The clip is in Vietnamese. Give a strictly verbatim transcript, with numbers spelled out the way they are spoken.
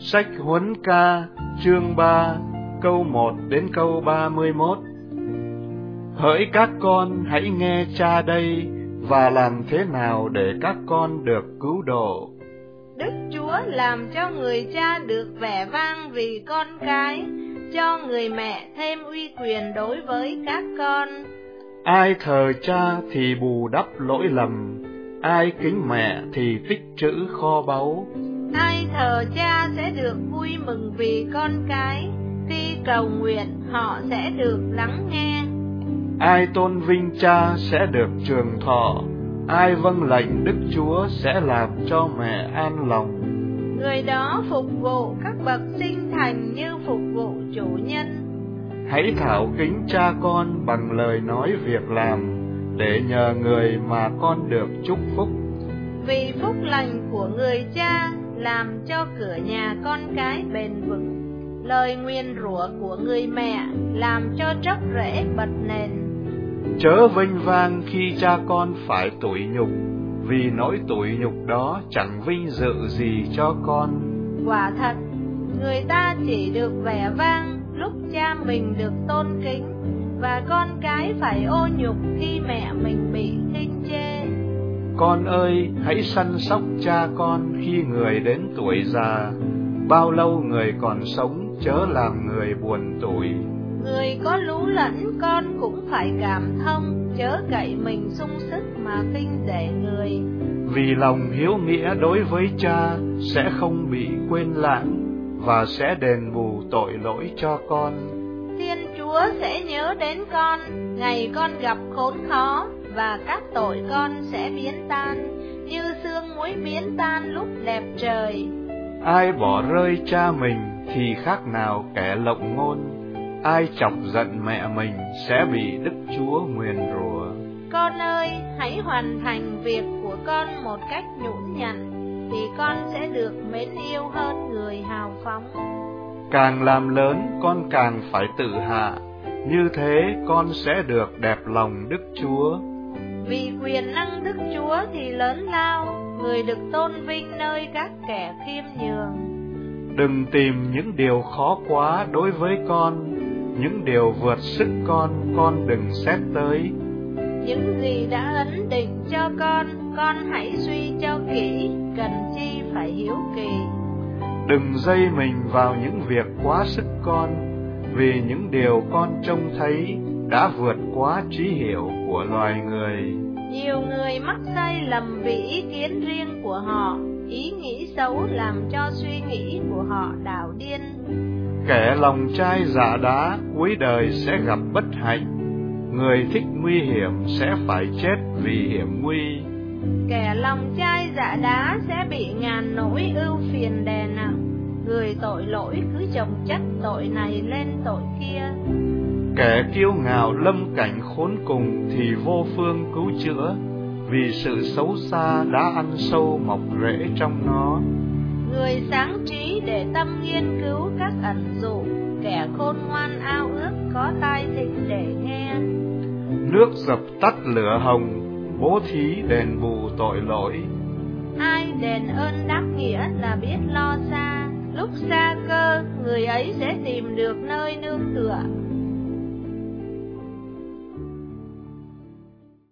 Sách Huấn Ca chương ba câu một đến câu ba mươi mốt. Hỡi các con, hãy nghe cha đây, và làm thế nào để các con được cứu độ. Đức Chúa làm cho người cha được vẻ vang vì con cái, cho người mẹ thêm uy quyền đối với các con. Ai thờ cha thì bù đắp lỗi lầm, ai kính mẹ thì tích trữ kho báu. Ai thờ cha sẽ được vui mừng vì con cái, khi cầu nguyện họ sẽ được lắng nghe. Ai tôn vinh cha sẽ được trường thọ, ai vâng lệnh Đức Chúa sẽ làm cho mẹ an lòng. Người đó phục vụ các bậc sinh thành như phục vụ chủ nhân. Hãy thảo kính cha con bằng lời nói việc làm, để nhờ người mà con được chúc phúc. Vì phúc lành của người cha làm cho cửa nhà con cái bền vững, lời nguyền rủa của người mẹ làm cho tróc rễ bật nền. Chớ vênh vang khi cha con phải tủi nhục, vì nỗi tủi nhục đó chẳng vinh dự gì cho con. Quả thật, người ta chỉ được vẻ vang lúc cha mình được tôn kính, và con cái phải ô nhục khi mẹ mình bị khinh chê. Con ơi, hãy săn sóc cha con khi người đến tuổi già, bao lâu người còn sống chớ làm người buồn tủi. Người có lú lẫn con cũng phải cảm thông, chớ cậy mình sung sức mà khinh rẻ người. Vì lòng hiếu nghĩa đối với cha sẽ không bị quên lãng, và sẽ đền bù tội lỗi cho con. Thiên Chúa sẽ nhớ đến con, ngày con gặp khốn khó, và các tội con sẽ biến tan, như sương muối biến tan lúc đẹp trời. Ai bỏ rơi cha mình thì khác nào kẻ lộng ngôn, ai chọc giận mẹ mình sẽ bị Đức Chúa nguyền rủa. Con ơi, hãy hoàn thành việc của con một cách nhũn nhặn, thì con sẽ được mến yêu hơn người hào phóng. Càng làm lớn con càng phải tự hạ, như thế con sẽ được đẹp lòng Đức Chúa. Vì quyền năng Đức Chúa thì lớn lao, người được tôn vinh nơi các kẻ khiêm nhường. Đừng tìm những điều khó quá đối với con, những điều vượt sức con, con đừng xét tới. Những gì đã ấn định cho con, con hãy suy cho kỹ, cần chi phải hiếu kỳ. Đừng dây mình vào những việc quá sức con, vì những điều con trông thấy đã vượt quá trí hiểu của loài người. Nhiều người mắc sai lầm vì ý kiến riêng của họ, ý nghĩ xấu làm cho suy nghĩ của họ đảo điên. Kẻ lòng chai dạ đá cuối đời sẽ gặp bất hạnh, người thích nguy hiểm sẽ phải chết vì hiểm nguy. Kẻ lòng chai dạ đá sẽ bị ngàn nỗi ưu phiền đè nặng, người tội lỗi cứ chồng chất tội này lên tội kia. Kẻ kiêu ngạo lâm cảnh khốn cùng thì vô phương cứu chữa, vì sự xấu xa đã ăn sâu mọc rễ trong nó. Người sáng trí để tâm nghiên cứu các ẩn dụ, kẻ khôn ngoan ao ước có tai thính để nghe. Nước dập tắt lửa hồng, bố thí đền bù tội lỗi. Ai đền ơn đáp nghĩa là biết lo xa, lúc xa cơ người ấy sẽ tìm được nơi nương tựa.